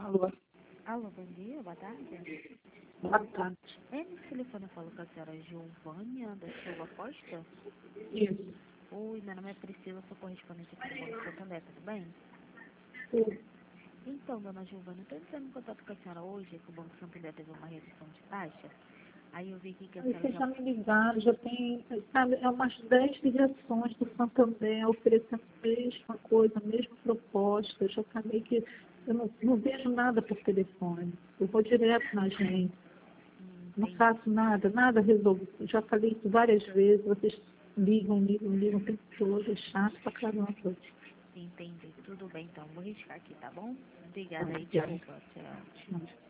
Alô, Alô, bom dia, boa tarde. boa tarde. Nesse telefone eu falo com a senhora Giovânia da Silva Costa. Isso, Oi, meu nome é Priscila, sou correspondente aqui do Banco Santander, tudo bem? tudo. Então, dona Giovânia, eu estou entrando em contato com a senhora hoje, que o Banco Santander teve uma redução de taxa. Aí eu vi aqui que a Aí senhora vocês já... já me ligaram, já tem, sabe, é umas 10 ligações do Santander oferecendo a mesma coisa, a mesma proposta. Eu já falei que eu não vejo nada por telefone. Eu vou direto na agência, não Entendi, faço nada, nada resolvo. Eu já falei isso várias vezes, vocês ligam o tempo todo, é chato pra caramba. entendi. Tudo bem, então. Vou riscar aqui, tá bom? Obrigada aí, Obrigada. desculpa. Tchau.